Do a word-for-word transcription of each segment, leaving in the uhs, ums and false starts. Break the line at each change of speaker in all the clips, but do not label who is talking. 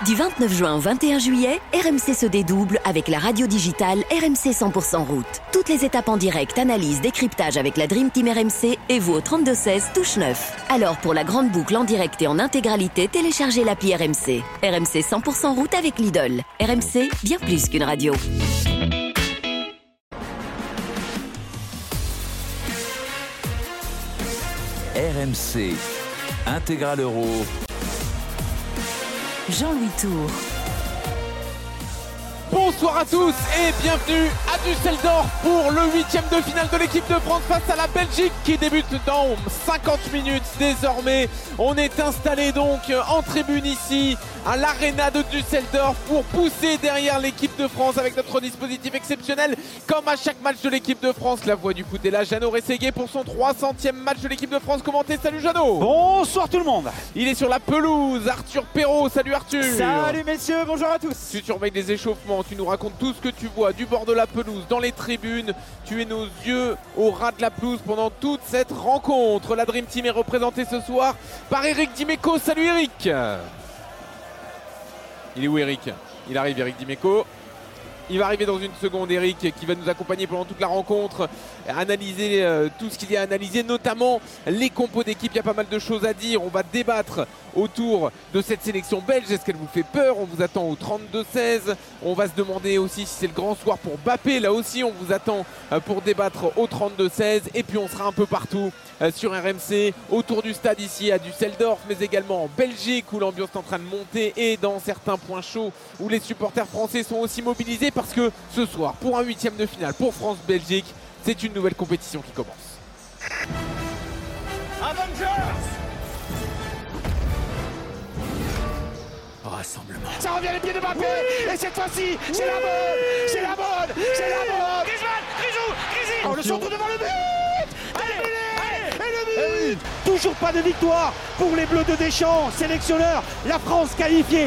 Du vingt-neuf juin au vingt et un juillet, R M C se dédouble avec la radio digitale R M C cent pour cent route. Toutes les étapes en direct, analyse, décryptage avec la Dream Team R M C et vous au trente-deux seize, touche neuf. Alors pour la grande boucle en direct et en intégralité, téléchargez l'appli R M C. R M C cent pour cent route avec Lidl. R M C, bien plus qu'une radio.
R M C, Intégral Euro.
Jean-Louis Tour.
Bonsoir à tous et bienvenue à Düsseldorf pour le huitième de finale de l'équipe de France face à la Belgique qui débute dans cinquante minutes désormais. On est installé donc en tribune ici à l'Arena de Düsseldorf pour pousser derrière l'équipe de France avec notre dispositif exceptionnel. Comme à chaque match de l'équipe de France, la voix du foot est là. Jeannot Rességuier pour son trois centième match de l'équipe de France commenté. Salut Jeannot.
Bonsoir tout le monde.
Il est sur la pelouse, Arthur Perrault. Salut Arthur.
Salut messieurs, bonjour à tous.
Tu surveilles les échauffements, tu nous racontes tout ce que tu vois du bord de la pelouse, dans les tribunes. Tu es nos yeux au ras de la pelouse pendant toute cette rencontre. La Dream Team est représentée ce soir par Eric Dimeco. Salut Eric. Il est où Eric? Il arrive Eric Dimeco. Il va arriver dans une seconde, Eric, qui va nous accompagner pendant toute la rencontre, analyser euh, tout ce qu'il y a à analyser, notamment les compos d'équipe. Il y a pas mal de choses à dire. On va débattre autour de cette sélection belge. Est-ce qu'elle vous fait peur? On vous attend au trente-deux seize. On va se demander aussi si c'est le grand soir pour Mbappé. Là aussi, on vous attend euh, pour débattre au trente-deux seize. Et puis, on sera un peu partout euh, sur R M C, autour du stade ici à Düsseldorf, mais également en Belgique où l'ambiance est en train de monter et dans certains points chauds où les supporters français sont aussi mobilisés. Parce que ce soir, pour un huitième de finale, pour France-Belgique, c'est une nouvelle compétition qui commence.
Avengers!
Rassemblement.
Ça revient les pieds de Mbappé! Oui, et cette fois-ci, c'est la bonne! C'est la bonne! C'est la bonne! Griezmann! Grisou! Grisi! Oh, le centre devant le but! Allez! Allez! Et le but!
Toujours pas de victoire pour les Bleus de Deschamps, sélectionneur, la France qualifiée.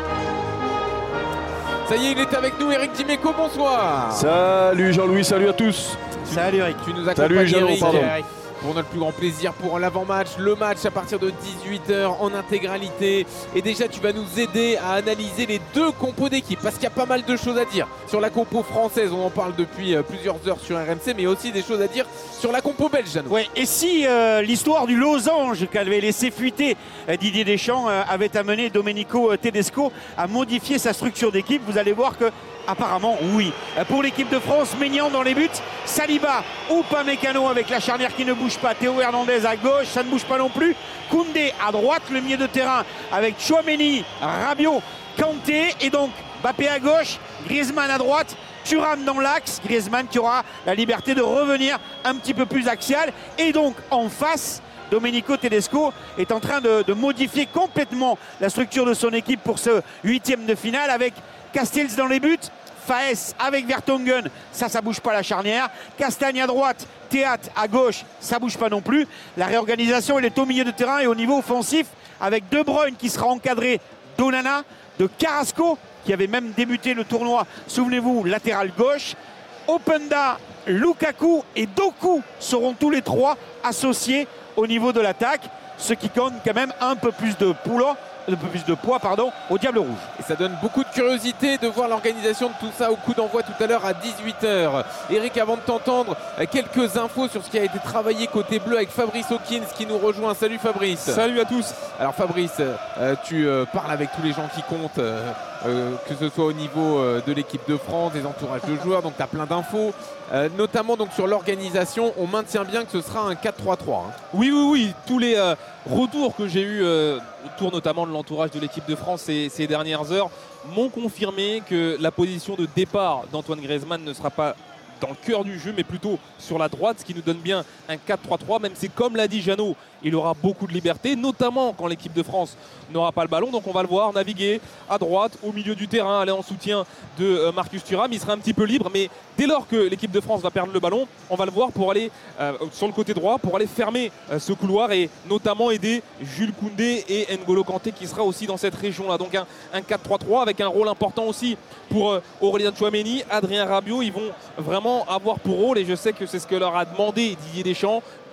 Ça y est, il est avec nous, Eric Dimeco, bonsoir.
Salut Jean-Louis, salut à tous.
Salut Eric.
Tu nous accompagnes,
Salut Jeannot,
Eric,
pardon.
pour notre plus grand plaisir pour l'avant-match, le match à partir de dix-huit heures en intégralité. Et déjà, tu vas nous aider à analyser les deux compos d'équipe parce qu'il y a pas mal de choses à dire sur la compo française. On en parle depuis plusieurs heures sur R M C, mais aussi des choses à dire sur la compo belge. Jeannot.
Ouais, et si euh, l'histoire du losange qu'avait laissé fuiter euh, Didier Deschamps euh, avait amené Domenico euh, Tedesco à modifier sa structure d'équipe, vous allez voir que apparemment oui. Euh, pour l'équipe de France, Maignan dans les buts, Saliba ou Upamecano avec la charnière qui ne bouge pas, Théo Hernandez à gauche, ça ne bouge pas non plus, Koundé à droite, le milieu de terrain avec Tchouaméni, Rabiot, Kanté et donc Mbappé à gauche, Griezmann à droite, Thuram dans l'axe, Griezmann qui aura la liberté de revenir un petit peu plus axial et donc en face, Domenico Tedesco est en train de, de modifier complètement la structure de son équipe pour ce huitième de finale avec Castells dans les buts, Faes avec Vertonghen, ça, ça bouge pas la charnière. Castagne à droite, Théat à gauche, ça bouge pas non plus. La réorganisation, elle est au milieu de terrain et au niveau offensif avec De Bruyne qui sera encadré d'Onana, de Carrasco qui avait même débuté le tournoi, souvenez-vous, latéral gauche. Openda, Lukaku et Doku seront tous les trois associés au niveau de l'attaque, ce qui compte quand même un peu plus de poulain. Un peu plus de poids pardon, au Diable Rouge.
Et ça donne beaucoup de curiosité de voir l'organisation de tout ça au coup d'envoi tout à l'heure à dix-huit heures. Eric, avant de t'entendre, quelques infos sur ce qui a été travaillé côté bleu avec Fabrice Hawkins qui nous rejoint. Salut Fabrice.
Salut à tous.
Alors Fabrice, euh, tu euh, parles avec tous les gens qui comptent, euh, euh, que ce soit au niveau euh, de l'équipe de France, des entourages de joueurs, donc tu as plein d'infos. Euh, notamment donc sur l'organisation, on maintient bien que ce sera un quatre trois trois. Hein.
Oui, oui, oui. Tous les euh, retours que j'ai eus euh, autour notamment de l'entourage de l'équipe de France ces, ces dernières heures m'ont confirmé que la position de départ d'Antoine Griezmann ne sera pas dans le cœur du jeu, mais plutôt sur la droite, ce qui nous donne bien un quatre trois trois, même si, comme l'a dit Jeannot, il aura beaucoup de liberté, notamment quand l'équipe de France n'aura pas le ballon. Donc on va le voir naviguer à droite, au milieu du terrain, aller en soutien de euh, Marcus Thuram. Il sera un petit peu libre, mais dès lors que l'équipe de France va perdre le ballon, on va le voir pour aller euh, sur le côté droit, pour aller fermer euh, ce couloir et notamment aider Jules Koundé et N'Golo Kanté qui sera aussi dans cette région-là. Donc un, un quatre trois trois avec un rôle important aussi pour euh, Aurélien Tchouaméni, Adrien Rabiot. Ils vont vraiment avoir pour rôle, et je sais que c'est ce que leur a demandé Didier Deschamps,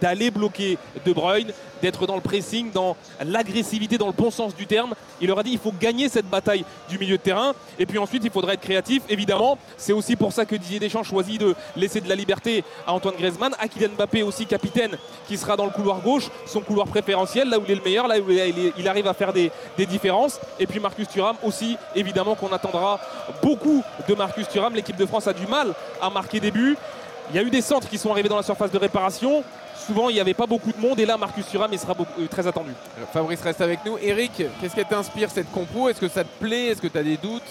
d'aller bloquer De Bruyne, d'être dans le pressing, dans l'agressivité, dans le bon sens du terme. Il leur a dit il faut gagner cette bataille du milieu de terrain. Et puis ensuite, il faudra être créatif. Évidemment, c'est aussi pour ça que Didier Deschamps choisit de laisser de la liberté à Antoine Griezmann, à Kylian Mbappé aussi capitaine, qui sera dans le couloir gauche, son couloir préférentiel, là où il est le meilleur, là où il, est, il arrive à faire des, des différences. Et puis Marcus Thuram aussi, évidemment qu'on attendra beaucoup de Marcus Thuram. L'équipe de France a du mal à marquer des buts. Il y a eu des centres qui sont arrivés dans la surface de réparation. Souvent, il n'y avait pas beaucoup de monde. Et là, Marcus Thuram, il sera beaucoup, euh, très attendu.
Fabrice reste avec nous. Eric, qu'est-ce qui t'inspire cette compo? Est-ce que ça te plaît? Est-ce que tu as des doutes?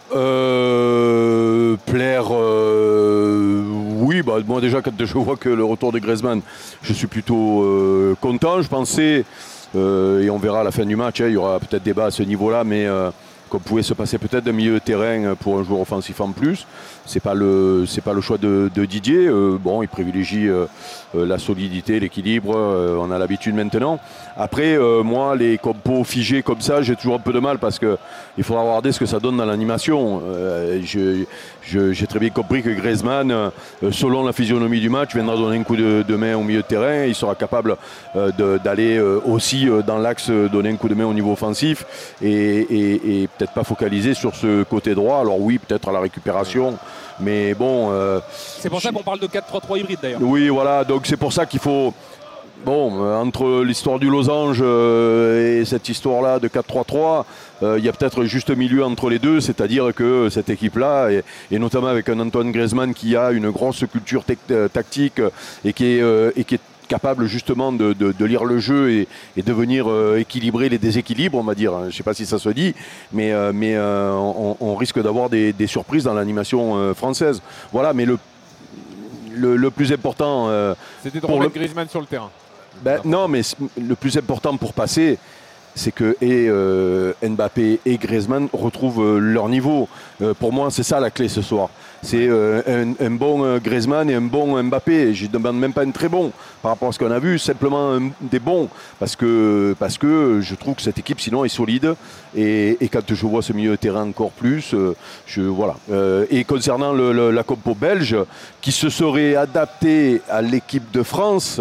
Euh, plaire, euh, oui, bah, moi déjà quand je vois que le retour de Griezmann, je suis plutôt euh, content. Je pensais, euh, et on verra à la fin du match, hein, il y aura peut-être débat à ce niveau-là, mais euh, qu'on pouvait se passer peut-être d'un milieu de terrain pour un joueur offensif en plus. C'est pas le, c'est pas le choix de, de Didier. Euh, bon, il privilégie euh, la solidité, l'équilibre. Euh, on a l'habitude maintenant. Après, euh, moi, les compos figés comme ça, j'ai toujours un peu de mal parce que il faudra regarder ce que ça donne dans l'animation. Euh, je, je, j'ai très bien compris que Griezmann, euh, selon la physionomie du match, viendra donner un coup de, de main au milieu de terrain. Il sera capable euh, de, d'aller euh, aussi euh, dans l'axe euh, donner un coup de main au niveau offensif et, et, et peut-être pas focaliser sur ce côté droit. Alors oui, peut-être à la récupération. Mais bon. Euh,
c'est pour ça qu'on parle de quatre trois trois hybride d'ailleurs.
Oui, voilà. Donc c'est pour ça qu'il faut. Bon, euh, entre l'histoire du losange euh, et cette histoire-là de quatre trois trois, il euh, y a peut-être juste milieu entre les deux, c'est-à-dire que cette équipe-là, et, et notamment avec un Antoine Griezmann qui a une grosse culture tec- tactique et qui est, euh, et qui est capable justement de, de, de lire le jeu et, et de venir euh, équilibrer les déséquilibres, on va dire. Je ne sais pas si ça se dit, mais, euh, mais euh, on, on risque d'avoir des, des surprises dans l'animation euh, française. Voilà, mais le, le, le plus important... Euh,
C'était de remettre le... Griezmann sur le terrain.
Ben, non, mais le plus important pour passer, c'est que et, euh, Mbappé et Griezmann retrouvent euh, leur niveau. Euh, pour moi, c'est ça la clé ce soir. C'est euh, un, un bon euh, Griezmann et un bon Mbappé. Je ne demande même pas un très bon par rapport à ce qu'on a vu, simplement un, des bons. Parce que, parce que je trouve que cette équipe, sinon, est solide. Et, et quand je vois ce milieu de terrain encore plus, euh, je, voilà. Euh, et concernant le, le, la compo belge, qui se serait adaptée à l'équipe de France,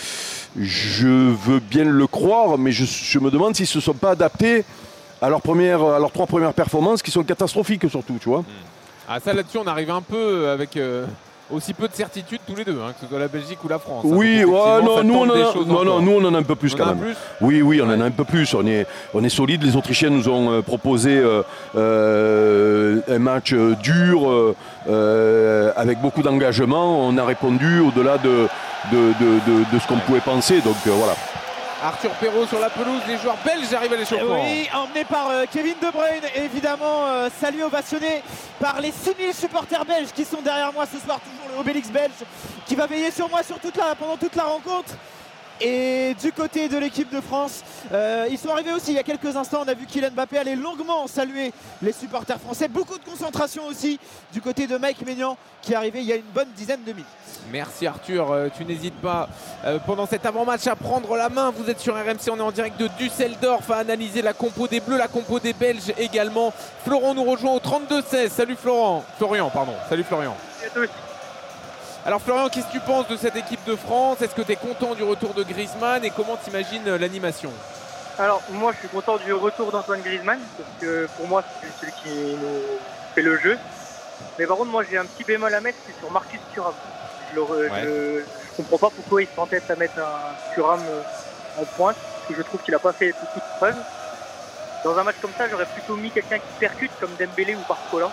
je veux bien le croire, mais je, je me demande s'ils ne se sont pas adaptés à, leur première, à leurs trois premières performances qui sont catastrophiques surtout, tu vois. Mmh.
Ah, ça là-dessus, on arrive un peu avec euh, aussi peu de certitude tous les deux, hein, que ce soit la Belgique ou la France.
Oui,
hein,
ouais, non, nous on, a, non, non, nous on en a un peu plus
on
quand même. Plus oui, oui, on ouais. en a un peu plus. On est, on est solide. Les Autrichiens nous ont euh, proposé euh, euh, un match euh, dur, euh, avec beaucoup d'engagement. On a répondu au-delà de, de, de, de, de ce qu'on pouvait penser. Donc euh, voilà.
Arthur Perrault sur la pelouse, les joueurs belges arrivent à l'échauffement.
Oui, emmené par euh, Kevin De Bruyne, évidemment euh, salué, ovationné par les six mille supporters belges qui sont derrière moi ce soir, toujours le Obélix belge qui va veiller sur moi sur toute la, pendant toute la rencontre. Et du côté de l'équipe de France, euh, ils sont arrivés aussi il y a quelques instants. On a vu Kylian Mbappé aller longuement saluer les supporters français. Beaucoup de concentration aussi du côté de Mike Maignan qui est arrivé il y a une bonne dizaine de minutes.
Merci Arthur, euh, tu n'hésites pas euh, pendant cet avant-match à prendre la main. Vous êtes sur R M C, on est en direct de Düsseldorf à analyser la compo des Bleus, la compo des Belges également. Florent nous rejoint au trente-deux seize. Salut Florent, Florian pardon, salut Florian.
Salut à tous.
Alors Florian, qu'est-ce que tu penses de cette équipe de France? Est-ce que tu es content du retour de Griezmann et comment tu imagines l'animation?
Alors moi je suis content du retour d'Antoine Griezmann parce que pour moi c'est celui qui nous fait le jeu. Mais par contre moi j'ai un petit bémol à mettre, c'est sur Marcus Thuram. Je ne ouais. comprends pas pourquoi il s'entête à mettre un Thuram en pointe, parce que je trouve qu'il n'a pas fait beaucoup de preuves. Dans un match comme ça, j'aurais plutôt mis quelqu'un qui percute comme Dembélé ou Barcola.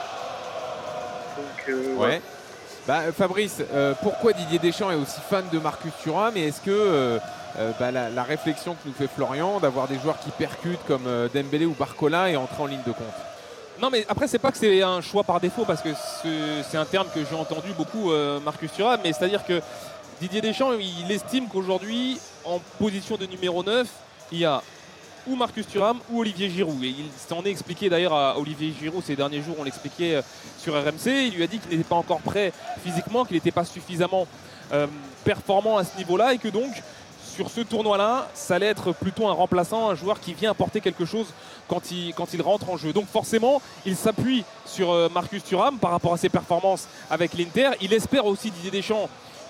Donc euh,
ouais. ouais. Bah, Fabrice, euh, pourquoi Didier Deschamps est aussi fan de Marcus Thuram et est-ce que euh, euh, bah, la, la réflexion que nous fait Florian d'avoir des joueurs qui percutent comme euh, Dembélé ou Barcola est entrée en ligne de compte?
Non mais après c'est pas que c'est un choix par défaut parce que c'est un terme que j'ai entendu beaucoup euh, Marcus Thuram, mais c'est à dire que Didier Deschamps il estime qu'aujourd'hui en position de numéro neuf il y a ou Marcus Thuram ou Olivier Giroud et il s'en est expliqué d'ailleurs à Olivier Giroud ces derniers jours, on l'expliquait sur R M C, il lui a dit qu'il n'était pas encore prêt physiquement, qu'il n'était pas suffisamment euh, performant à ce niveau là et que donc sur ce tournoi-là, ça allait être plutôt un remplaçant, un joueur qui vient apporter quelque chose quand il, quand il rentre en jeu. Donc forcément, il s'appuie sur euh, Marcus Thuram par rapport à ses performances avec l'Inter. Il espère aussi Didier Deschamps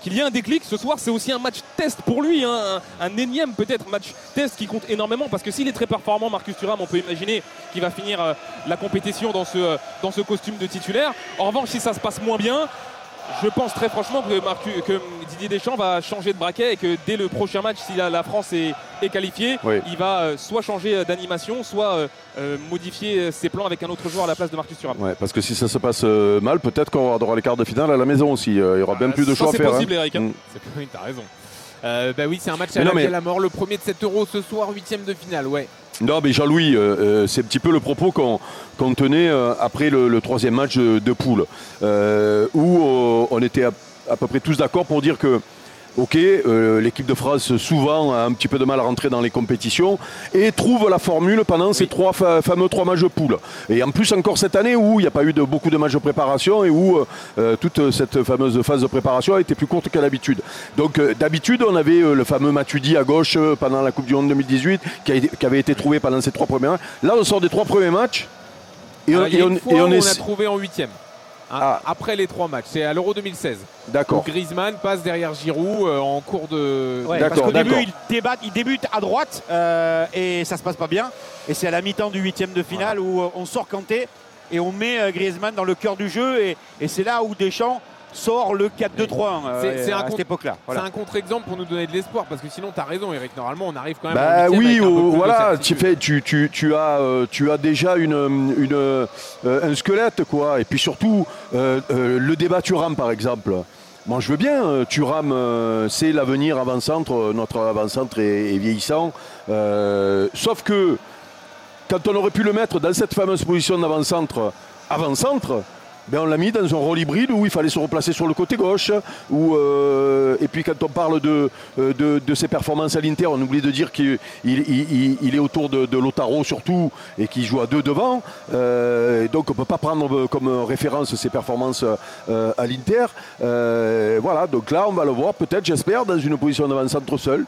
qu'il y ait un déclic ce soir. C'est aussi un match test pour lui, hein, un, un énième peut-être match test qui compte énormément parce que s'il est très performant, Marcus Thuram, on peut imaginer qu'il va finir euh, la compétition dans ce, euh, dans ce costume de titulaire. En revanche, si ça se passe moins bien, je pense très franchement que, Marcus, que Didier Deschamps va changer de braquet et que dès le prochain match, si la, la France est, est qualifiée, oui. il va euh, soit changer d'animation, soit euh, euh, modifier ses plans avec un autre joueur à la place de Marcus Thuram.
Ouais, parce que si ça se passe euh, mal, peut-être qu'on aura les quarts de finale à la maison aussi. Euh, il y aura bien ah, plus de choix à faire.
C'est possible,
hein.
Eric. Hein. Mmh.
Oui, t'as raison. Euh, bah oui, c'est un match à la, mais... la mort. Le premier de cet Euro ce soir, huitième de finale, ouais.
Non, mais Jean-Louis, euh, euh, c'est un petit peu le propos qu'on qu'on tenait euh, après le, le troisième match de, de poule, euh, où euh, on était à, à peu près tous d'accord pour dire que ok, euh, l'équipe de France souvent a un petit peu de mal à rentrer dans les compétitions et trouve la formule pendant oui. ces trois fa- fameux trois matchs de poule. Et en plus encore cette année où il n'y a pas eu de, beaucoup de matchs de préparation et où euh, toute cette fameuse phase de préparation a été plus courte qu'à l'habitude. Donc euh, d'habitude on avait euh, le fameux Matuidi à gauche euh, pendant la Coupe du Monde deux mille dix-huit qui, a, qui avait été trouvé pendant ces trois premiers matchs. Là on sort des trois premiers matchs
et, Alors, on, et on, et on, est... on a trouvé en huitième. Hein, ah. Après les trois matchs, c'est à l'Euro deux mille seize.
D'accord.
Donc Griezmann passe derrière Giroud euh, en cours de.
Ouais, parce qu'au début, il, débat, il débute à droite euh, et ça se passe pas bien. Et c'est à la mi-temps du huitième de finale voilà. où euh, on sort Kanté et on met euh, Griezmann dans le cœur du jeu. Et, et c'est là où Deschamps sort le quatre deux trois un euh, à cette époque-là. Voilà.
C'est un contre-exemple pour nous donner de l'espoir parce que sinon tu as raison Eric, normalement on arrive quand même
bah
au
oui,
avec
oh, voilà, tu, fais, tu, tu, tu, as, euh, tu as déjà une, une, euh, un squelette quoi. Et puis surtout euh, euh, le débat Thuram par exemple. Moi je veux bien, euh, Thuram euh, c'est l'avenir avant-centre, notre avant-centre est, est vieillissant. Euh, sauf que quand on aurait pu le mettre dans cette fameuse position d'avant-centre, avant-centre, ben on l'a mis dans un rôle hybride où il fallait se replacer sur le côté gauche. Où, euh, et puis quand on parle de, de, de ses performances à l'Inter, on oublie de dire qu'il il, il, il est autour de, de Lautaro surtout et qu'il joue à deux devant. Euh, donc on ne peut pas prendre comme référence ses performances euh, à l'Inter. Euh, voilà, donc là on va le voir peut-être, j'espère, dans une position d'avant-centre seul.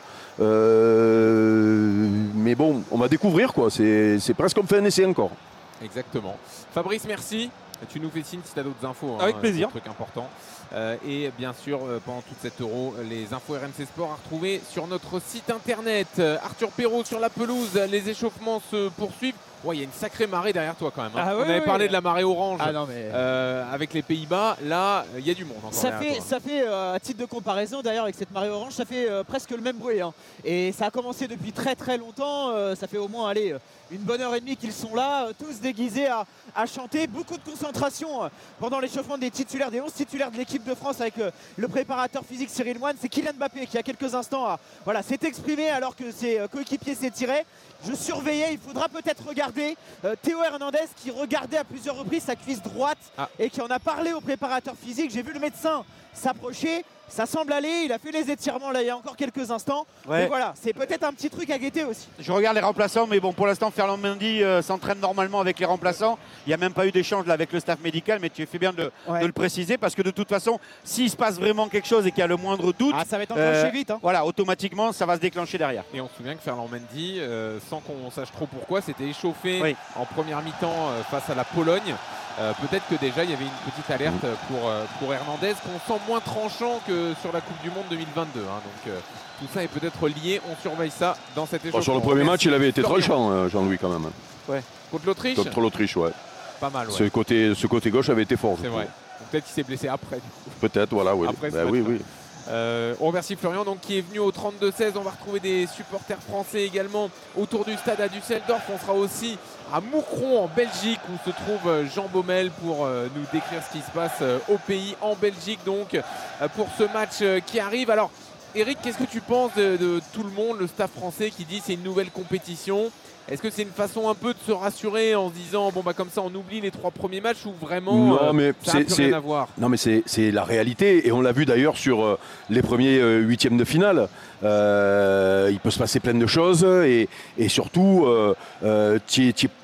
Euh, mais bon, on va découvrir quoi. C'est, c'est presque comme fait un essai encore.
Exactement. Fabrice, merci. Tu nous fais signe si tu as d'autres infos.
Avec
hein,
plaisir.
C'est un truc important. Euh, et bien sûr, euh, pendant toute cette Euro, les infos R M C Sport à retrouver sur notre site internet. Euh, Arthur Perrault sur la pelouse, les échauffements se poursuivent. Ouais, il y a une sacrée marée derrière toi quand même. Hein. Ah,
ouais,
On avait
ouais,
parlé
ouais.
de la marée orange
ah, non, mais...
euh, avec les Pays-Bas. Là, il y a du monde encore
ça fait,
toi.
ça fait euh, à titre de comparaison d'ailleurs avec cette marée orange, ça fait euh, presque le même bruit. Hein. Et ça a commencé depuis très très longtemps. Euh, ça fait au moins aller une bonne heure et demie qu'ils sont là, euh, tous déguisés à, à chanter. Beaucoup de concentration euh, pendant l'échauffement des titulaires, des onze titulaires de l'équipe de France avec euh, le préparateur physique Cyril Moine. C'est Kylian Mbappé qui, il y a quelques instants, a, voilà, s'est exprimé alors que ses euh, coéquipiers s'étiraient. Je surveillais, il faudra peut-être regarder euh, Théo Hernandez qui regardait à plusieurs reprises sa cuisse droite ah. et qui en a parlé au préparateur physique. J'ai vu le médecin s'approcher, ça semble aller, il a fait les étirements là il y a encore quelques instants. Ouais. Mais voilà, c'est peut-être un petit truc à guetter aussi.
Je regarde les remplaçants, mais bon, pour l'instant, Ferland Mendy euh, s'entraîne normalement avec les remplaçants. Il n'y a même pas eu d'échange là avec le staff médical, mais tu fais bien de, ouais. de le préciser parce que de toute façon, s'il se passe vraiment quelque chose et qu'il y a le moindre doute,
ah, ça va être enclenché
euh,
vite. Hein.
Voilà, automatiquement, ça va se déclencher derrière.
Et on se souvient que Ferland Mendy, euh, sans qu'on sache trop pourquoi, s'était échauffé oui. en première mi-temps euh, face à la Pologne. Euh, peut-être que déjà il y avait une petite alerte pour, euh, pour Hernandez qu'on sent moins tranchant que sur la Coupe du Monde deux mille vingt-deux. Hein. Donc euh, tout ça est peut-être lié. On surveille ça dans cet échauffement.
Bon, sur le premier match, il avait été tranchant, euh, Jean-Louis, quand même.
Ouais. Contre l'Autriche
Contre l'Autriche, ouais.
Pas mal, ouais.
Ce côté, ce côté gauche avait été fort.
C'est vrai. Peut-être qu'il s'est blessé après.
Peut-être, voilà, oui.
Après,
bah, oui, oui.
Euh, on remercie Florian donc, qui est venu au trente-deux seize. On va retrouver des supporters français également autour du stade à Düsseldorf. On sera aussi à Moucron en Belgique où se trouve Jean Baumel pour euh, nous décrire ce qui se passe euh, au pays en Belgique donc euh, pour ce match euh, qui arrive. Alors Eric, qu'est-ce que tu penses de, de tout le monde, le staff français qui dit c'est une nouvelle compétition? Est-ce que c'est une façon un peu de se rassurer en se disant bon bah comme ça on oublie les trois premiers matchs ou vraiment
non, mais
euh, ça n'a plus rien à voir?
Non mais c'est, c'est la réalité et on l'a vu d'ailleurs sur euh, les premiers euh, huitièmes de finale. Euh, il peut se passer plein de choses et, et surtout euh, euh, tu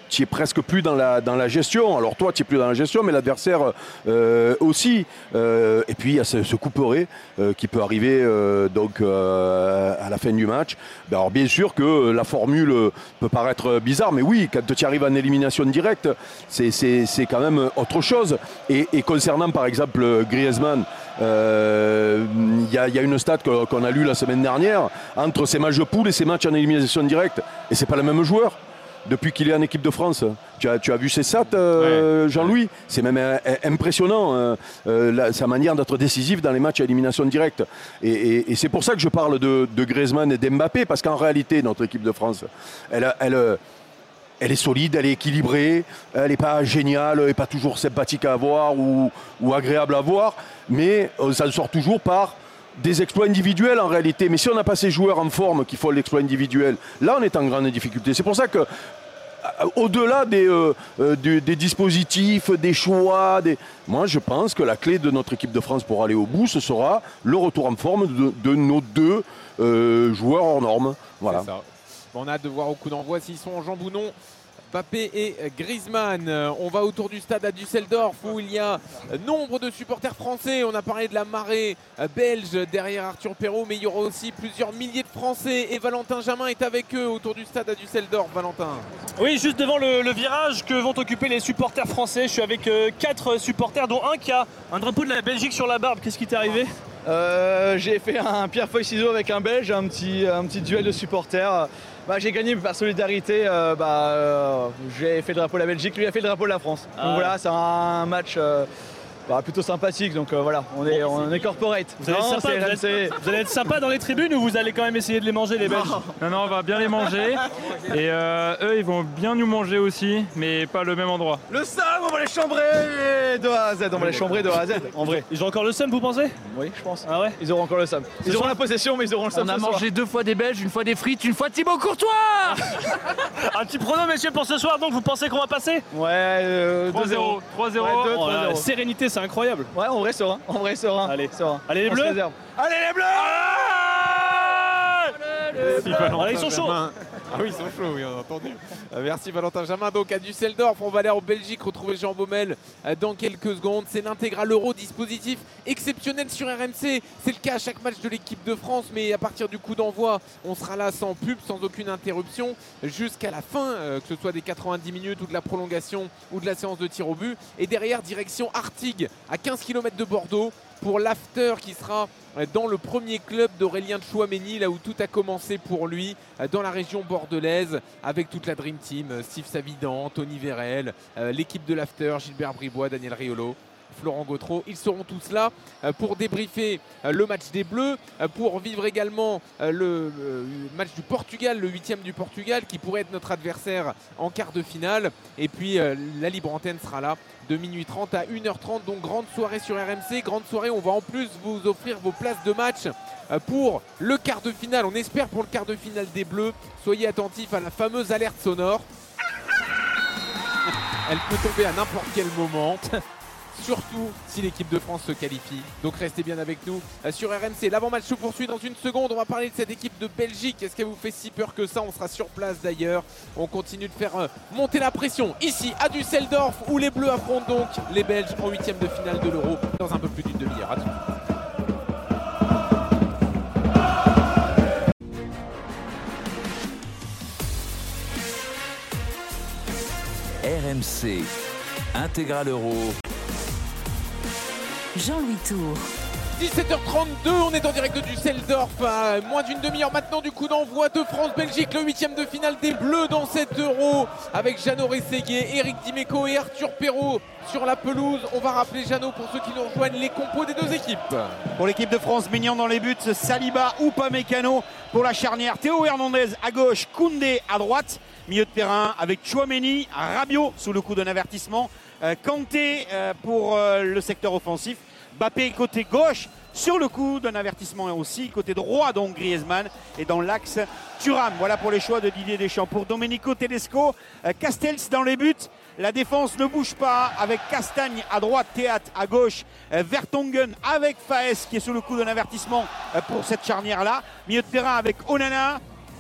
tu es presque plus dans la, dans la gestion. Alors toi, tu es plus dans la gestion, mais l'adversaire euh, aussi. Euh, et puis il y a ce, ce couperet euh, qui peut arriver euh, donc euh, à la fin du match. Ben, alors bien sûr que la formule peut paraître bizarre, mais oui, quand tu arrives en élimination directe, c'est, c'est, c'est quand même autre chose. Et, et concernant par exemple Griezmann, il euh, y, y a une stat qu'on a lue la semaine dernière entre ses matchs de poule et ses matchs en élimination directe, et c'est pas le même joueur depuis qu'il est en équipe de France. Tu as, tu as vu ses stats, euh, ouais. Jean-Louis, c'est même euh, impressionnant euh, euh, la, sa manière d'être décisif dans les matchs à élimination directe. Et, et, et c'est pour ça que je parle de, de Griezmann et d'Mbappé, parce qu'en réalité, notre équipe de France, elle, elle, elle est solide, elle est équilibrée, elle n'est pas géniale, elle n'est pas toujours sympathique à voir ou, ou agréable à voir, mais euh, ça sort toujours par des exploits individuels en réalité. Mais si on n'a pas ces joueurs en forme qui font l'exploit individuel, là on est en grande difficulté. C'est pour ça que au-delà des, euh, des, des dispositifs, des choix, des... moi je pense que la clé de notre équipe de France pour aller au bout, ce sera le retour en forme de, de nos deux euh, joueurs hors normes. Voilà.
Ça. Bon, on a hâte de voir au coup d'envoi s'ils sont en jambes ou non. Mbappé et Griezmann. On va autour du stade à Düsseldorf où il y a nombre de supporters français. On a parlé de la marée belge derrière Arthur Perrault, mais il y aura aussi plusieurs milliers de Français. Et Valentin Jamin est avec eux autour du stade à Düsseldorf. Valentin.
Oui, juste devant le, le virage que vont occuper les supporters français. Je suis avec euh, quatre supporters, dont un qui a un drapeau de la Belgique sur la barbe. Qu'est-ce qui t'est arrivé ?
euh, J'ai fait un pierre-feuille-ciseaux avec un Belge, un petit, un petit duel de supporters. Bah, j'ai gagné par solidarité, euh, bah, euh, j'ai fait le drapeau de la Belgique, lui a fait le drapeau de la France. Ah donc ouais. Voilà, c'est un match euh, bah, plutôt sympathique, donc euh, voilà, on est, on est corporate.
Vous allez, non, sympa, vous, êtes, vous allez être sympa dans les tribunes ou vous allez quand même essayer de les manger les Belges ?
Non, non, on va bien les manger et euh, eux ils vont bien nous manger aussi, mais pas le même endroit.
Le seum, on va les chambrer de A à Z, on va les chambrer de A à Z, en vrai.
Ils ont encore le seum, vous pensez ?
Oui, je pense.
Ah ouais ?
Ils auront encore le seum. Ils auront la possession, mais ils auront le seum.
On a mangé
soir.
deux fois des Belges, une fois des frites, une fois Thibaut Courtois.
Un petit prono, messieurs, pour ce soir, donc vous pensez qu'on va passer ?
Ouais, euh,
trois zéro. trois zéro.
Ouais, oh, la sérénité, c'est incroyable.
Ouais, en vrai serein, en vrai serein.
Allez,
serein.
Allez les bleus.
Allez les bleus.
Allez, ils sont chauds.
Ah oui, ils sont chauds, oui, on a entendu. Euh, merci Valentin Jamin. Donc à Düsseldorf, on va aller en Belgique retrouver Jean Baumel euh, dans quelques secondes. C'est l'intégral Euro, dispositif exceptionnel sur R M C. C'est le cas à chaque match de l'équipe de France, mais à partir du coup d'envoi, on sera là sans pub, sans aucune interruption, jusqu'à la fin, euh, que ce soit des quatre-vingt-dix minutes ou de la prolongation ou de la séance de tir au but. Et derrière, direction Artigues, à quinze kilomètres de Bordeaux, pour l'after qui sera dans le premier club d'Aurélien Tchouaméni, là où tout a commencé pour lui, dans la région bordelaise, avec toute la Dream Team, Steve Savidan, Tony Vérel, l'équipe de l'after, Gilbert Bribois, Daniel Riolo, Florent Gautreau. Ils seront tous là pour débriefer le match des Bleus, pour vivre également le match du Portugal, le huitième du Portugal, qui pourrait être notre adversaire en quart de finale. Et puis la libre antenne sera là de minuit trente à une heure trente, donc grande soirée sur R M C, grande soirée. On va en plus vous offrir vos places de match pour le quart de finale. On espère pour le quart de finale des Bleus. Soyez attentifs à la fameuse alerte sonore. Elle peut tomber à n'importe quel moment. Surtout si l'équipe de France se qualifie. Donc restez bien avec nous sur R M C. L'avant-match se poursuit dans une seconde. On va parler de cette équipe de Belgique. Est-ce qu'elle vous fait si peur que ça? On sera sur place d'ailleurs. On continue de faire monter la pression ici à Düsseldorf, où les Bleus affrontent donc les Belges en huitième de finale de l'Euro dans un peu plus d'une demi-heure. À tout de
suite. R M C Intégral Euro.
Jean-Louis Tour.
dix-sept heures trente-deux, on est en direct de Düsseldorf, à moins d'une demi-heure maintenant du coup d'envoi de France-Belgique, le huitième de finale des Bleus dans cet Euro, avec Jeannot Rességuier, Eric Dimeco et Arthur Perrault sur la pelouse. On va rappeler, Jeannot, pour ceux qui nous rejoignent, les compos des deux équipes.
Pour l'équipe de France, Maignan dans les buts, Saliba ou Upamecano. Pour la charnière, Théo Hernandez à gauche, Koundé à droite. Milieu de terrain avec Tchouaméni, Rabiot sous le coup d'un avertissement. Euh, Kanté euh, pour euh, le secteur offensif. Mbappé côté gauche sur le coup d'un avertissement aussi. Côté droit donc Griezmann. Et dans l'axe Thuram. Voilà pour les choix de Didier Deschamps. Pour Domenico Tedesco, euh, Castells dans les buts. La défense ne bouge pas avec Castagne à droite, Théat à gauche, euh, Vertonghen avec Faes qui est sous le coup d'un avertissement euh, pour cette charnière-là. Milieu de terrain avec Onana,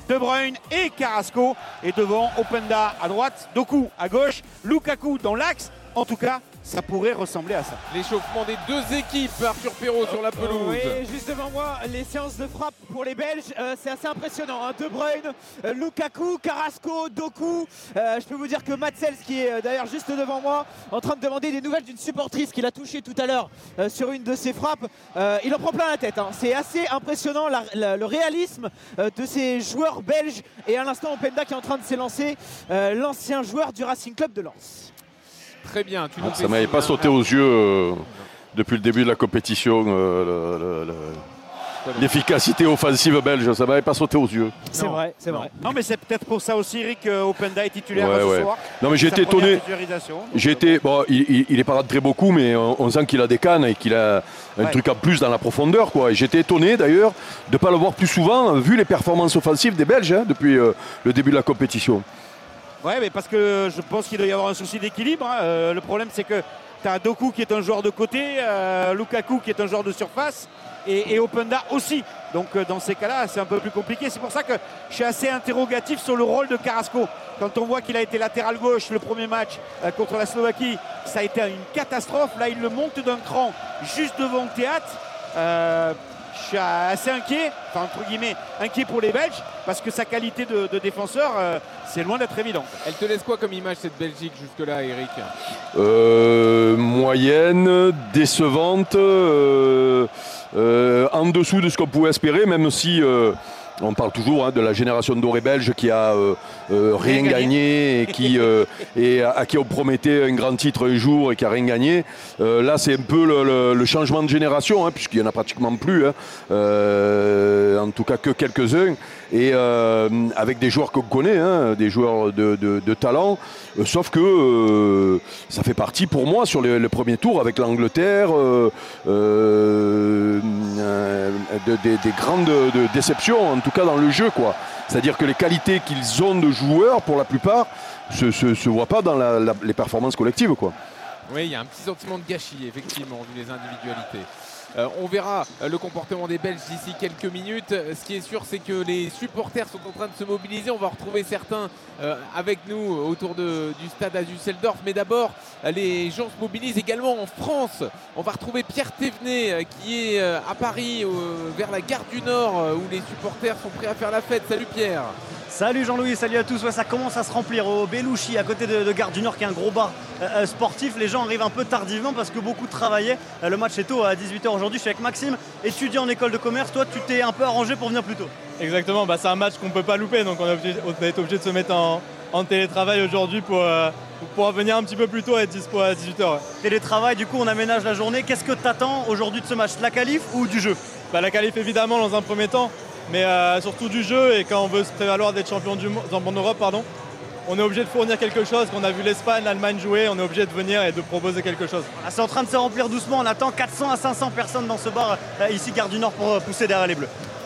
De Bruyne et Carrasco. Et devant, Openda à droite, Doku à gauche, Lukaku dans l'axe. En tout cas, ça pourrait ressembler à ça.
L'échauffement des deux équipes, Arthur Perrault sur la pelouse.
Oui, juste devant moi, les séances de frappe pour les Belges, euh, c'est assez impressionnant. Hein. De Bruyne, euh, Lukaku, Carrasco, Doku. Euh, je peux vous dire que Matsels, qui est euh, d'ailleurs juste devant moi, en train de demander des nouvelles d'une supportrice qu'il a touchée tout à l'heure euh, sur une de ses frappes, euh, il en prend plein la tête. Hein. C'est assez impressionnant la, la, le réalisme euh, de ces joueurs belges. Et à l'instant, Openda qui est en train de s'élancer, euh, l'ancien joueur du Racing Club de Lens.
Très bien. Tu
ah, ça ne m'avait pas sauté aux yeux euh, depuis le début de la compétition. Euh, le, le, le, l'efficacité offensive belge, ça ne m'avait pas sauté aux yeux.
C'est vrai, c'est vrai.
Non, mais c'est peut-être pour ça aussi, Eric, Openda est titulaire
ouais,
ce
ouais.
soir.
Non, mais j'ai été étonné. J'ai été, bon, il, il est pas rentré beaucoup, mais on, on sent qu'il a des cannes et qu'il a un ouais. truc en plus dans la profondeur, quoi. Et j'étais étonné d'ailleurs de ne pas le voir plus souvent, vu les performances offensives des Belges hein, depuis euh, le début de la compétition.
Ouais, mais parce que je pense qu'il doit y avoir un souci d'équilibre. Hein. Euh, le problème, c'est que tu as Doku qui est un joueur de côté, euh, Lukaku qui est un joueur de surface et, et Openda aussi. Donc, euh, dans ces cas-là, c'est un peu plus compliqué. C'est pour ça que je suis assez interrogatif sur le rôle de Carrasco. Quand on voit qu'il a été latéral gauche le premier match euh, contre la Slovaquie, ça a été une catastrophe. Là, il le monte d'un cran juste devant le théâtre. Euh, Je suis assez inquiet, enfin entre guillemets, inquiet pour les Belges, parce que sa qualité de, de défenseur, euh, c'est loin d'être évident.
Elle te laisse quoi comme image cette Belgique jusque-là, Eric?
euh, Moyenne, décevante, euh, euh, en dessous de ce qu'on pouvait espérer, même si... Euh, on parle toujours hein, de la génération dorée belge qui a euh, euh, rien, rien gagné, gagné et, qui, euh, et à, à qui on promettait un grand titre un jour et qui a rien gagné. Euh, là, c'est un peu le, le, le changement de génération, hein, puisqu'il n'y en a pratiquement plus, hein, euh, en tout cas que quelques-uns, et euh, avec des joueurs qu'on connaît, hein, des joueurs de, de, de talent, euh, sauf que euh, ça fait partie pour moi sur le, le premier tour avec l'Angleterre euh, euh, de, de, des grandes de déceptions, en tout cas dans le jeu, quoi. C'est-à-dire que les qualités qu'ils ont de joueurs, pour la plupart, se, se, se voient pas dans la, la, les performances collectives, quoi.
Oui, il y a un petit sentiment de gâchis, effectivement, vu les individualités. Euh, on verra euh, le comportement des Belges d'ici quelques minutes. Euh, ce qui est sûr, c'est que les supporters sont en train de se mobiliser. On va retrouver certains euh, avec nous autour de, du stade à Düsseldorf. Mais d'abord, euh, les gens se mobilisent également en France. On va retrouver Pierre Thévenet euh, qui est euh, à Paris, euh, vers la gare du Nord, euh, où les supporters sont prêts à faire la fête. Salut Pierre.
Salut Jean-Louis, salut à tous. Ouais, ça commence à se remplir au Belouchi, à côté de, de Gare du Nord, qui est un gros bar euh, sportif. Les gens arrivent un peu tardivement parce que beaucoup travaillaient. Euh, le match est tôt, à dix-huit heures aujourd'hui. Je suis avec Maxime, étudiant en école de commerce. Toi, tu t'es un peu arrangé pour venir plus tôt.
Exactement, bah, c'est un match qu'on ne peut pas louper. Donc on a été obligé de se mettre en, en télétravail aujourd'hui pour, euh, pour venir un petit peu plus tôt et être dispo à dix-huit heures. Ouais.
Télétravail, du coup, on aménage la journée. Qu'est-ce que tu attends aujourd'hui de ce match? La qualif ou du jeu?
bah, La qualif, évidemment, dans un premier temps. Mais euh, surtout du jeu, et quand on veut se prévaloir d'être champion du monde, en Europe, pardon, on est obligé de fournir quelque chose. Quand on a vu l'Espagne, l'Allemagne jouer, on est obligé de venir et de proposer quelque chose.
Ah, c'est en train de se remplir doucement, on attend quatre cents à cinq cents personnes dans ce bar euh, ici, Gare du Nord, pour euh, pousser derrière les Bleus.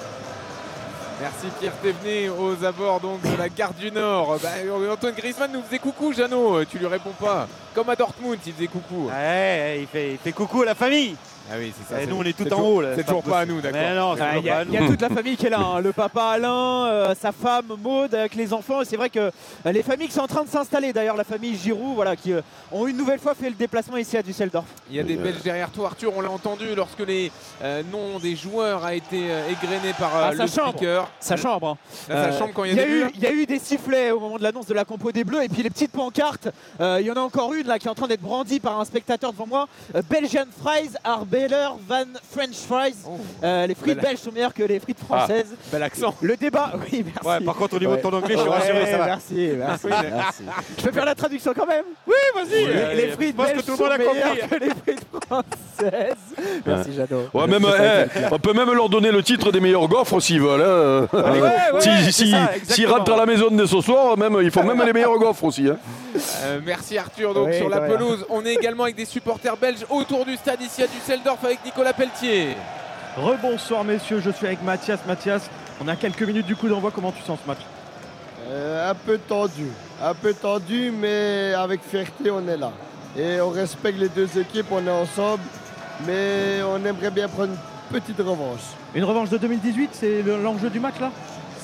Merci Pierre Thévenet aux abords donc de la Gare du Nord. Bah, Antoine Griezmann nous faisait coucou, Jeannot, tu lui réponds pas. Comme à Dortmund, il faisait coucou.
Ouais, il fait, il fait coucou à la famille.
Ah oui, c'est ça.
Et
c'est
nous, on est tout
c'est
en
toujours,
haut. Là,
c'est toujours pas à nous, d'accord.
Il y a, y a toute la famille qui est là. Hein. Le papa Alain, euh, sa femme Maude, avec les enfants. Et c'est vrai que euh, les familles qui sont en train de s'installer. D'ailleurs, la famille Giroud, voilà, qui euh, ont une nouvelle fois fait le déplacement ici à Düsseldorf.
Il y a des Belges derrière toi, Arthur. On l'a entendu lorsque les euh, noms des joueurs a été euh, égrené par euh,
ah,
le
chambre.
speaker.
Sa chambre. Hein.
Là, sa chambre quand il y a,
y a
des
eu,
buts.
Il y a eu des sifflets au moment de l'annonce de la compo des Bleus. Et puis les petites pancartes. Euh, il y en a encore une là qui est en train d'être brandie par un spectateur devant moi. Euh, Belgian fries are better than French fries. Oh. Euh, les frites bel... belges sont meilleures que les frites françaises.
Ah, bel accent.
Le débat, oui, merci.
Ouais, par contre, au niveau
ouais.
de ton anglais, je suis
ouais,
rassuré, ça va.
Merci, merci, merci. Je peux faire la traduction quand même?
Oui, vas-y.
Les, les frites belges sont meilleures que les frites françaises. Merci, Jeannot.
Ouais, même, hey, on peut même leur donner le titre des meilleurs gaufres s'ils veulent. Hein.
Ouais, ouais,
S'ils si, si, si rentrent à la maison dès ce soir, même, il faut même les meilleurs gaufres aussi. Hein.
Euh, merci Arthur, donc
oui,
sur la
ouais.
pelouse. On est également avec des supporters belges autour du stade ici à Düsseldorf avec Nicolas Pelletier.
Rebonsoir messieurs, je suis avec Mathias. Mathias, on a quelques minutes du coup d'envoi, comment tu sens ce match?
euh, Un peu tendu, un peu tendu, mais avec fierté on est là. Et on respecte les deux équipes, on est ensemble, mais on aimerait bien prendre une petite revanche.
Une revanche de deux mille dix-huit, c'est l'enjeu du match là?
C'est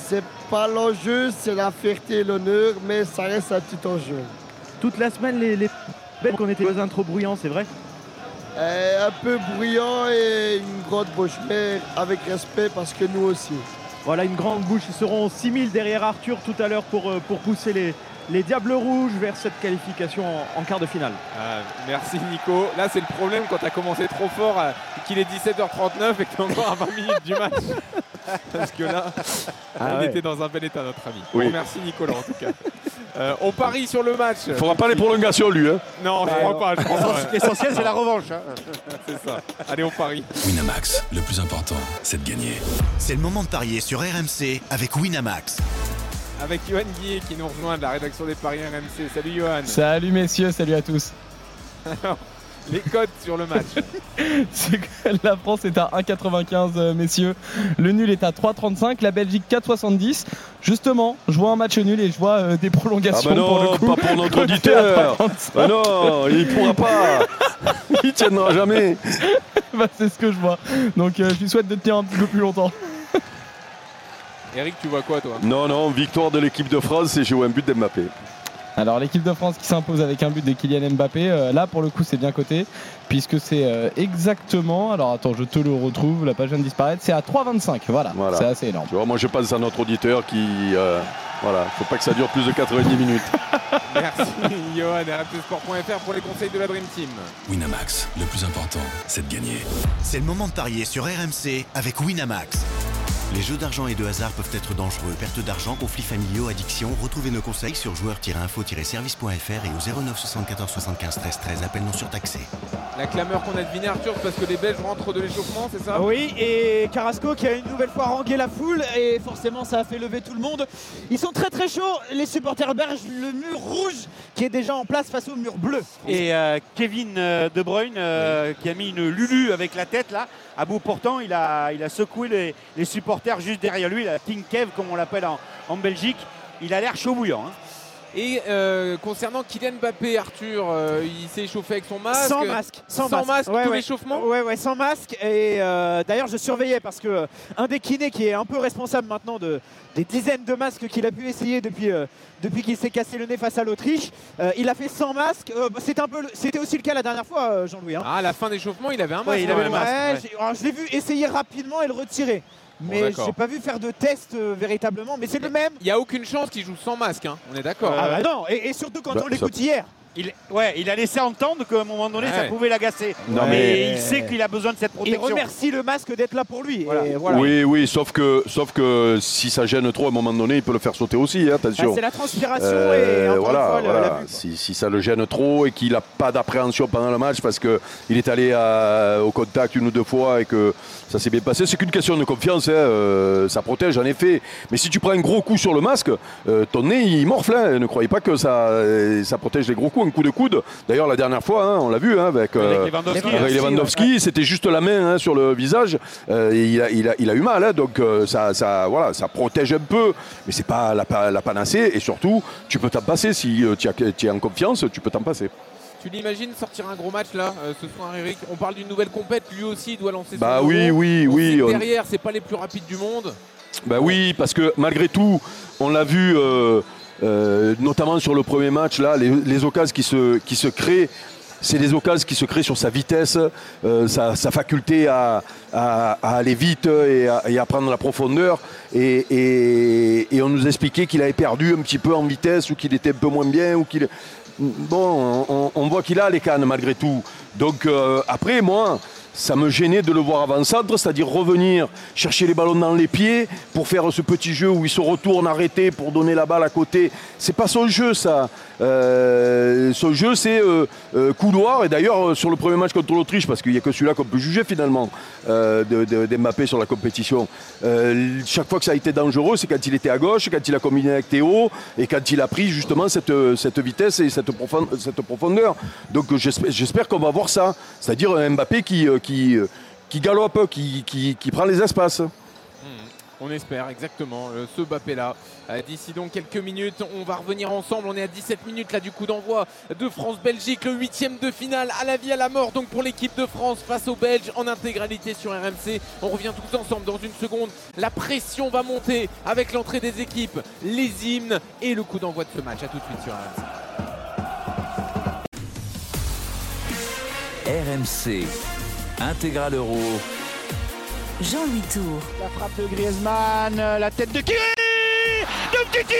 pas l'enjeu, c'est la fierté et l'honneur, mais ça reste un petit enjeu.
Toute la semaine, les, les belles qu'on était voisins trop bruyants, c'est vrai?
Euh, un peu bruyant et une grande bouche, mais avec respect parce que nous aussi.
Voilà, une grande bouche. Ils seront six mille derrière Arthur tout à l'heure pour, euh, pour pousser les, les Diables Rouges vers cette qualification en, en quart de finale.
Ah, merci Nico. Là, c'est le problème quand tu as commencé trop fort, euh, qu'il est dix-sept heures trente-neuf et que tu es encore à vingt minutes du match. Parce que là,
Ah
il
ouais.
était dans un bel état, notre ami.
Oui.
Bon, merci Nicolas, en tout cas. Euh, on parie sur le match.
Il ne fera pas les prolongations, lui. Hein.
Non, je ne crois pas. je crois pas.
L'essentiel, c'est la revanche. Hein.
C'est ça. Allez, on parie.
Winamax, le plus important, c'est de gagner. C'est le moment de parier sur R M C avec Winamax.
Avec Johan Guillet qui nous rejoint de la rédaction des paris R M C. Salut Johan.
Salut messieurs, salut à tous.
Alors, les codes sur le match.
C'est que la France est à un virgule quatre-vingt-quinze euh, messieurs. Le nul est à trois virgule trente-cinq. La Belgique quatre virgule soixante-dix. Justement, je vois un match nul et je vois euh, des prolongations.
Ah bah non,
pour le coup,
pas pour notre
côté à
auditeur.
trois virgule trente-cinq.
Bah non, il pourra pas. Il tiendra jamais.
Bah, c'est ce que je vois. Donc euh, je lui souhaite de tenir un petit peu plus longtemps.
Eric, tu vois quoi toi?
Non, non, victoire de l'équipe de France et j'ai eu un but d'Mbappé.
Alors l'équipe de France qui s'impose avec un but de Kylian Mbappé, euh, là pour le coup c'est bien coté puisque c'est euh, exactement, alors attends je te le retrouve, la page vient de disparaître, c'est à trois virgule vingt-cinq, voilà,
Voilà.
c'est assez énorme.
Tu vois, moi je pense à notre auditeur qui, euh, voilà, faut pas que ça dure plus de quatre-vingt-dix minutes.
Merci Johan, R M C sport point F R pour les conseils de la Dream Team.
Winamax, le plus important, c'est de gagner. C'est le moment de parier sur R M C avec Winamax. Les jeux d'argent et de hasard peuvent être dangereux. Perte d'argent, conflits familiaux, addiction. Retrouvez nos conseils sur joueurs tiret info tiret service point F R et au zéro neuf soixante-quatorze soixante-quinze treize treize. Appel non surtaxé.
La clameur qu'on a devinée Arthur, c'est parce que les Belges rentrent de l'échauffement, c'est ça?
Oui, et Carrasco qui a une nouvelle fois rangé la foule et forcément ça a fait lever tout le monde. Ils sont très très chauds, les supporters belges, le mur rouge qui est déjà en place face au mur bleu.
Et euh, Kevin euh, De Bruyne euh, oui. qui a mis une Lulu avec la tête là, à bout portant, il a, il a secoué les, les supporters juste derrière lui, la King Kev comme on l'appelle en, en Belgique. Il a l'air chaud bouillant. Hein.
Et euh, concernant Kylian Mbappé, Arthur, euh, il s'est échauffé avec son masque.
Sans masque. Sans,
sans masque, masque
ouais,
tout
ouais.
l'échauffement.
Ouais, ouais, sans masque. Et euh, d'ailleurs, je surveillais parce que euh, un des kinés qui est un peu responsable maintenant de, des dizaines de masques qu'il a pu essayer depuis, euh, depuis qu'il s'est cassé le nez face à l'Autriche, euh, il a fait sans masque. Euh, c'était, un peu le, c'était aussi le cas la dernière fois, euh, Jean-Louis. Hein.
Ah, à la fin d'échauffement, il avait un masque.
Ouais, il avait le masque. Ouais, ouais. Alors, je l'ai vu essayer rapidement et le retirer. Mais bon, j'ai pas vu faire de test euh, véritablement, mais c'est le même.
Il n'y a aucune chance qu'il joue sans masque, hein. On est d'accord.
Euh, ah bah non, et, et surtout quand bah, on l'écoute ça... hier.
Il, ouais, il a laissé entendre qu'à un moment donné, ouais. ça pouvait l'agacer.
Non,
mais,
mais
il sait qu'il a besoin de cette protection.
Il remercie le masque d'être là pour lui.
Voilà.
Et voilà.
Oui, oui, sauf que, sauf que si ça gêne trop, à un moment donné, il peut le faire sauter aussi, hein, attention.
Ah, c'est la transpiration euh, et encore
voilà,
une fois,
voilà.
le, la vue,
si, si ça le gêne trop et qu'il n'a pas d'appréhension pendant le match parce qu'il est allé à, au contact une ou deux fois et que ça s'est bien passé, c'est qu'une question de confiance, hein, euh, ça protège en effet. Mais si tu prends un gros coup sur le masque, euh, ton nez il morfle, hein. Ne croyez pas que ça, ça protège les gros coups, un coup de coude. D'ailleurs, la dernière fois, hein, on l'a vu hein, avec, euh, avec Lewandowski, avec Lewandowski ouais. C'était juste la main hein, sur le visage. Euh, et il, a, il, a, il a eu mal, hein, donc euh, ça, ça, voilà, ça protège un peu, mais c'est pas la, la panacée. Et surtout, tu peux t'en passer si euh, tu es en confiance, tu peux t'en passer.
Tu l'imagines sortir un gros match là euh, ce soir, Eric? On parle d'une nouvelle compète, lui aussi il doit lancer son
bah
euro.
oui, oui,
on
oui.
Sait
on...
Derrière, c'est pas les plus rapides du monde.
Bah oui, parce que malgré tout, on l'a vu. Euh, euh, notamment sur le premier match là, les, les occasions qui se, qui se créent. C'est des occasions qui se créent sur sa vitesse, euh, sa, sa faculté à, à, à aller vite et à, et à prendre la profondeur. Et, et, et on nous expliquait qu'il avait perdu un petit peu en vitesse ou qu'il était un peu moins bien. Ou qu'il... Bon, on, on voit qu'il a les cannes malgré tout. Donc euh, après, moi... ça me gênait de le voir avant-centre, c'est-à-dire revenir chercher les ballons dans les pieds pour faire ce petit jeu où il se retourne arrêté pour donner la balle à côté. C'est pas son jeu ça. Euh, son jeu c'est euh, euh, couloir et d'ailleurs sur le premier match contre l'Autriche, parce qu'il n'y a que celui-là qu'on peut juger finalement euh, de, de, d'Mbappé sur la compétition. Euh, chaque fois que ça a été dangereux, c'est quand il était à gauche, quand il a combiné avec Théo et quand il a pris justement cette, cette vitesse et cette, profond, cette profondeur. Donc j'espère, j'espère qu'on va voir ça, c'est-à-dire un Mbappé qui Qui, qui galope, qui, qui, qui prend les espaces.
On espère, exactement, euh, ce Mbappé-là. Euh, D'ici donc quelques minutes, on va revenir ensemble. On est à dix-sept minutes là du coup d'envoi de France-Belgique, le huitième de finale à la vie, à la mort donc pour l'équipe de France face aux Belges en intégralité sur R M C. On revient tous ensemble dans une seconde. La pression va monter avec l'entrée des équipes, les hymnes et le coup d'envoi de ce match. A tout de suite sur R M C.
R M C, Intégral Euro.
Jean-Louis Tour.
La frappe de Griezmann, la tête de Kiri, Umtiti,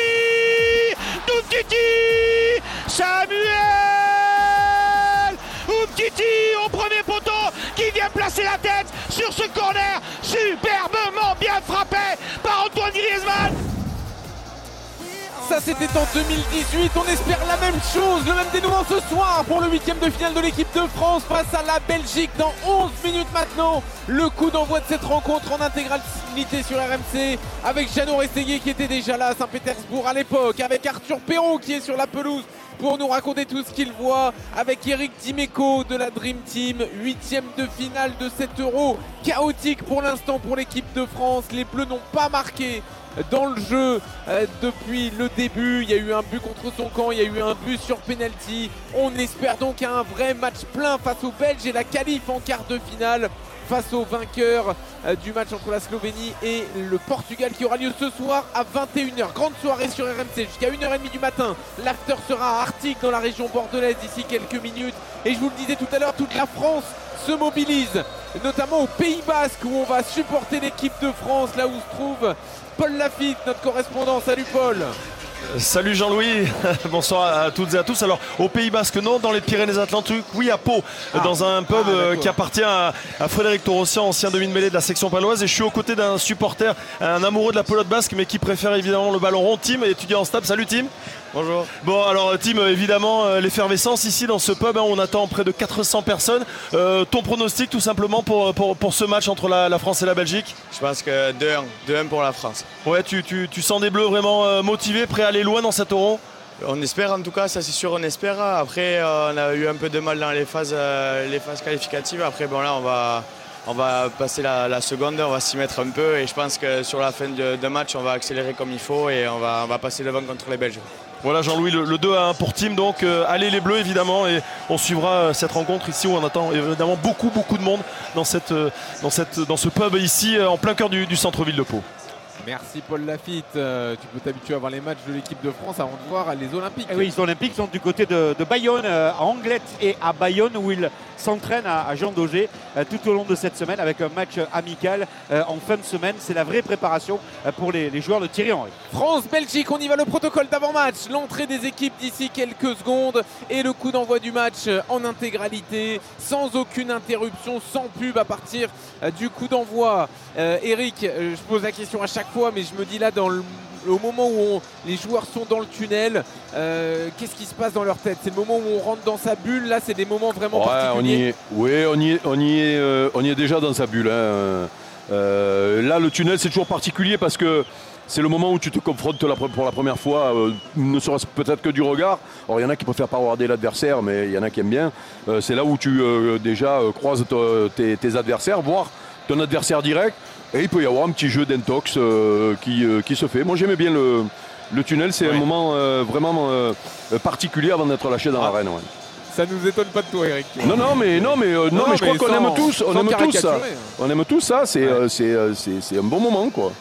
Umtiti, Samuel Umtiti au premier poteau qui vient placer la tête sur ce corner superbement bien frappé par Antoine Griezmann.
Ça c'était en deux mille dix-huit, on espère la même chose, le même dénouement ce soir pour le huitième de finale de l'équipe de France face à la Belgique dans onze minutes maintenant. Le coup d'envoi de cette rencontre en intégralité sur R M C avec Jeannot Rességuier qui était déjà là à Saint-Pétersbourg à l'époque, avec Arthur Perrault qui est sur la pelouse pour nous raconter tout ce qu'il voit, avec Eric Dimeco de la Dream Team. Huitième de finale de cet Euro chaotique pour l'instant pour l'équipe de France. Les Bleus n'ont pas marqué dans le jeu euh, depuis le début. Il y a eu un but contre son camp, il y a eu un but sur penalty. On espère donc un vrai match plein face aux Belges et la qualif en quart de finale face au vainqueur euh, du match entre la Slovénie et le Portugal qui aura lieu ce soir à vingt et une heures. Grande soirée sur R M C jusqu'à une heure trente du matin. L'after sera à Arctic dans la région bordelaise d'ici quelques minutes. Et je vous le disais tout à l'heure, toute la France se mobilise, notamment au Pays Basque où on va supporter l'équipe de France, là où se trouve Paul Lafitte, notre correspondant. Salut Paul.
Salut Jean-Louis, bonsoir à toutes et à tous. Alors au Pays Basque, non, dans les Pyrénées-Atlantiques, oui à Pau, ah, dans un pub ah, qui appartient à, à Frédéric Torossian, ancien demi-mêlée de la section paloise. Et je suis aux côtés d'un supporter, un amoureux de la pelote basque, mais qui préfère évidemment le ballon rond. Tim, étudiant en stab. Salut Tim.
Bonjour.
Bon alors Tim, évidemment l'effervescence ici dans ce pub, hein, on attend près de quatre cents personnes. Euh, ton pronostic tout simplement pour, pour, pour ce match entre la, la France et la Belgique?
Je pense que deux un, deux un pour la France.
Ouais, tu, tu, tu sens des Bleus vraiment euh, motivés, prêts à aller loin dans cet Euro?
On espère en tout cas, ça c'est sûr, on espère. Après euh, on a eu un peu de mal dans les phases, euh, les phases qualificatives. Après bon là on va... On va passer la, la seconde, on va s'y mettre un peu et je pense que sur la fin de, de match, on va accélérer comme il faut et on va, on va passer devant contre les Belges.
Voilà Jean-Louis, le, le deux à un pour Tim, donc euh, allez les Bleus évidemment et on suivra euh, cette rencontre ici où on attend évidemment beaucoup beaucoup de monde dans, cette, euh, dans, cette, dans ce pub ici euh, en plein cœur du, du centre-ville de Pau.
Merci Paul Lafitte, euh, tu peux t'habituer à voir les matchs de l'équipe de France avant de voir les Olympiques.
Et oui, les Olympiques sont du côté de, de Bayonne, euh, à Anglette et à Bayonne où ils s'entraînent à, à Jean Daugé euh, tout au long de cette semaine avec un match amical euh, en fin de semaine. C'est la vraie préparation euh, pour les, les joueurs de Thierry Henry.
France-Belgique, on y va, le protocole d'avant-match, l'entrée des équipes d'ici quelques secondes et le coup d'envoi du match en intégralité, sans aucune interruption, sans pub à partir euh, du coup d'envoi. Euh, Eric, euh, je pose la question à chaque fois, mais je me dis là, dans le, au moment où on, les joueurs sont dans le tunnel, euh, qu'est-ce qui se passe dans leur tête? C'est le moment où on rentre dans sa bulle, là c'est des moments vraiment
ouais,
particuliers.
On y est, oui, on y est, on y est, euh, on y est déjà dans sa bulle. Hein. Euh, là, le tunnel, c'est toujours particulier parce que c'est le moment où tu te confrontes la, pour la première fois, euh, ne serait-ce peut-être que du regard. Alors il y en a qui préfèrent pas regarder l'adversaire, mais il y en a qui aiment bien. Euh, c'est là où tu euh, déjà euh, croises tes, tes adversaires, voire ton adversaire direct. Et il peut y avoir un petit jeu d'intox euh, qui, euh, qui se fait. Moi j'aimais bien le, le tunnel, c'est ouais. un moment euh, vraiment euh, particulier avant d'être lâché dans ah. l'arène. Ouais.
Ça nous étonne pas de toi, Eric.
Non, non, mais, non, mais, euh, non, non, mais je mais crois qu'on aime tous, on aime tous ça. On aime tous ça, c'est ouais. euh, euh, un bon moment quoi.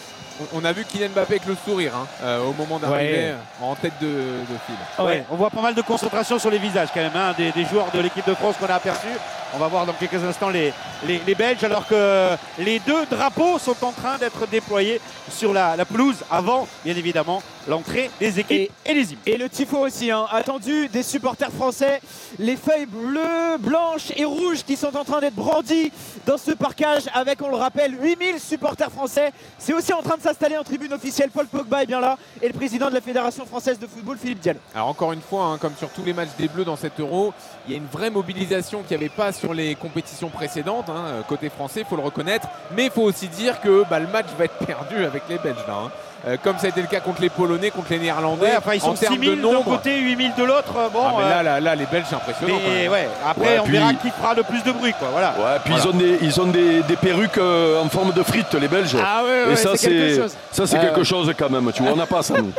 On a vu Kylian Mbappé avec le sourire hein, euh, au moment d'arriver ouais. en tête de, de file.
Ouais, on voit pas mal de concentration sur les visages quand même hein, des, des joueurs de l'équipe de France qu'on a aperçus. On va voir dans quelques instants les, les, les Belges alors que les deux drapeaux sont en train d'être déployés sur la, la pelouse avant bien évidemment l'entrée des équipes et, et les hymnes.
Et le tifo aussi hein, attendu des supporters français. Les feuilles bleues, blanches et rouges qui sont en train d'être brandies dans ce parquage avec, on le rappelle, huit mille supporters français. C'est aussi en train de s'installer en tribune officielle. Paul Pogba est bien là et le président de la Fédération française de football, Philippe Diallo.
Alors encore une fois, hein, comme sur tous les matchs des Bleus dans cet Euro, il y a une vraie mobilisation qu'il n'y avait pas sur les compétitions précédentes, hein, côté français, il faut le reconnaître. Mais il faut aussi dire que bah, le match va être perdu avec les Belges. Là, hein. Euh, comme ça a été le cas contre les Polonais, contre les Néerlandais.
Ouais, enfin, ils sont six mille d'un côté, huit mille de l'autre. Bon,
ah, mais là,
euh...
là, là, les Belges, c'est impressionnant.
Mais ouais, après,
ouais,
on
puis...
verra qui fera le plus de bruit. Quoi, voilà.
Ouais, puis
voilà.
ils ont des, ils ont des, des perruques euh, en forme de frites, les Belges.
Ah ouais, ouais,
et ça,
c'est quelque chose.
Ça, c'est
euh,
quelque
ouais.
chose quand même. Tu vois, on n'a pas ça, nous.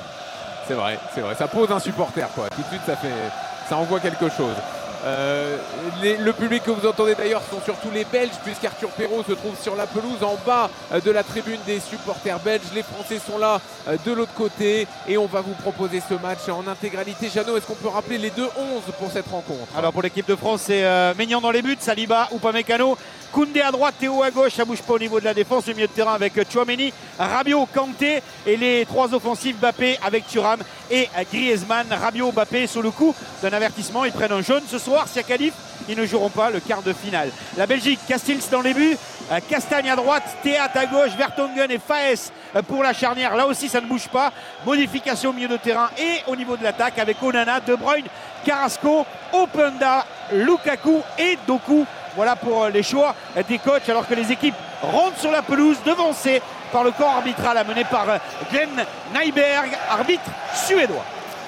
C'est vrai, c'est vrai. Ça pose un supporter, quoi. Tout de suite, ça fait, ça envoie quelque chose. Euh, les, le public que vous entendez d'ailleurs sont surtout les Belges, puisqu'Arthur Perrault se trouve sur la pelouse en bas de la tribune des supporters belges. Les Français sont là de l'autre côté et on va vous proposer ce match en intégralité. Jeannot, est-ce qu'on peut rappeler les deux onze pour cette rencontre?
Alors pour l'équipe de France, c'est euh, Maignan dans les buts, Saliba, Upamecano, Koundé à droite, Théo à gauche, ça bouge pas au niveau de la défense, le milieu de terrain avec Tchouaméni, Rabiot, Kanté et les trois offensifs Mbappé avec Thuram et Griezmann. Rabiot, Mbappé sous le coup d'un avertissement, ils prennent un jaune ce soir. Si à qualif, ils ne joueront pas le quart de finale. La Belgique, Castils dans les buts, Castagne à droite, Théat à gauche, Vertonghen et Faes pour la charnière. Là aussi, ça ne bouge pas. Modification au milieu de terrain et au niveau de l'attaque avec Onana, De Bruyne, Carrasco, Openda, Lukaku et Doku. Voilà pour les choix des coachs, alors que les équipes rentrent sur la pelouse, devancées par le corps arbitral amené par Glenn Nyberg, arbitre suédois.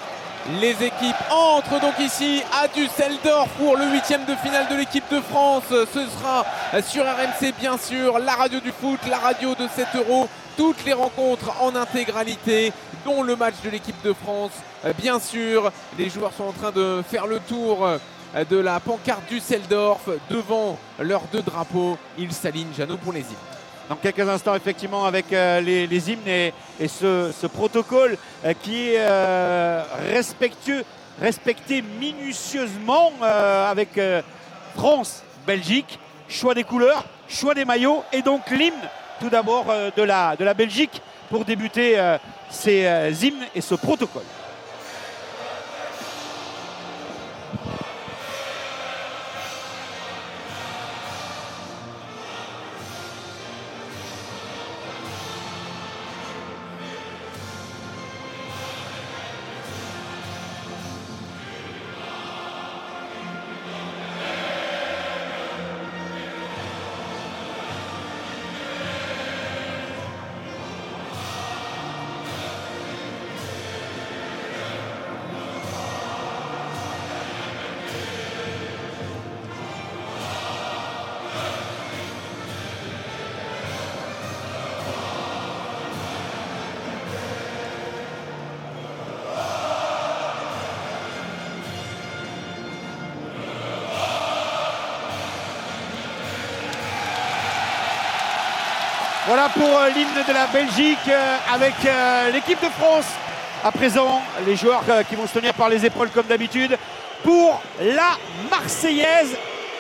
Les équipes entrent donc ici à Düsseldorf pour le huitième de finale de l'équipe de France. Ce sera sur R M C, bien sûr, la radio du foot, la radio de sept euros. Toutes les rencontres en intégralité, dont le match de l'équipe de France. Bien sûr, les joueurs sont en train de faire le tour de la pancarte Düsseldorf devant leurs deux drapeaux. Ils s'alignent, Jeannot, pour les hymnes.
Dans quelques instants, effectivement, avec euh, les, les hymnes et, et ce, ce protocole euh, qui est euh, respectueux, respecté minutieusement euh, avec euh, France, Belgique, choix des couleurs, choix des maillots et donc l'hymne tout d'abord euh, de, la, de la Belgique pour débuter euh, ces euh, hymnes et ce protocole. Voilà pour euh, l'hymne de la Belgique euh, avec euh, l'équipe de France. À présent, les joueurs euh, qui vont se tenir par les épaules comme d'habitude pour la Marseillaise.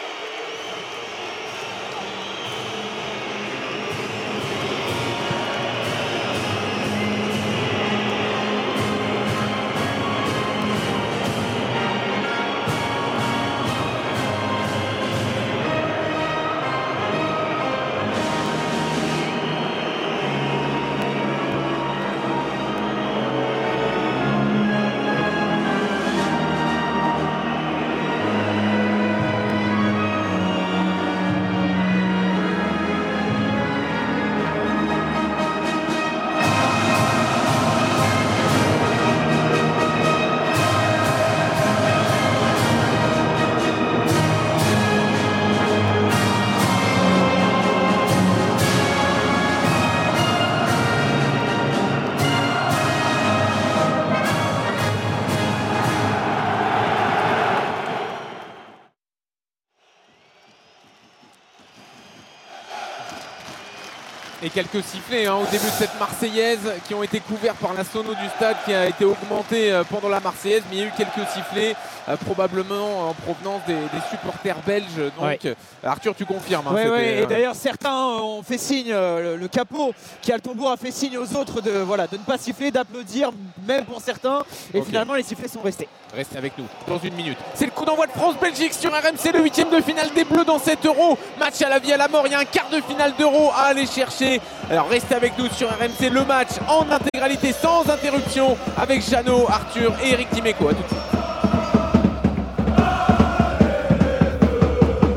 Et quelques sifflets hein, au début de cette Marseillaise qui ont été couverts par la sono du stade qui a été augmentée euh, pendant la Marseillaise, mais il y a eu quelques sifflets euh, probablement en provenance des, des supporters belges. Donc
ouais.
euh, Arthur, tu confirmes hein,
ouais, ouais,
euh...
Et d'ailleurs certains ont fait signe, euh, le, le capot qui a le tambour a fait signe aux autres de, voilà, de ne pas siffler, d'applaudir même pour certains, et okay. Finalement les sifflets sont restés.
Restez avec nous dans une minute. C'est le coup d'envoi de France-Belgique sur R M C, le huitième de finale des Bleus dans sept euros. Match à la vie à la mort, il y a un quart de finale d'Euro à aller chercher. Alors restez avec nous sur R M C, le match en intégralité sans interruption avec Jeannot, Arthur et Eric Dimeco. À tout de suite.